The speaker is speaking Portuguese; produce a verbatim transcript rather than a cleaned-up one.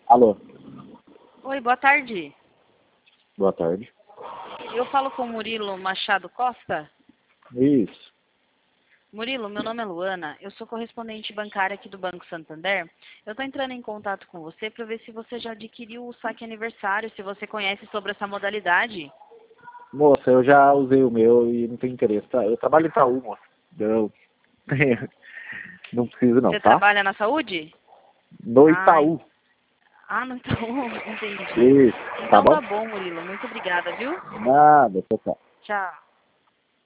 Alô, Oi, boa tarde. boa tarde. Eu falo com o Murilo Machado Costa. Isso. Murilo, meu nome é Luana, eu sou correspondente bancária aqui do Banco Santander. Eu estou entrando em contato com você para ver se você já adquiriu o saque aniversário, se você conhece sobre essa modalidade. Moça, eu já usei o meu e não tenho interesse, tá? Eu trabalho em Itaú, moça. Eu não preciso não, Você tá? trabalha na saúde? No Ah, en- Itaú. ah não, então, entendi. Isso, tá Então bom? tá bom, Murilo. Muito obrigada, viu? Nada, tchau, tchau. Tchau.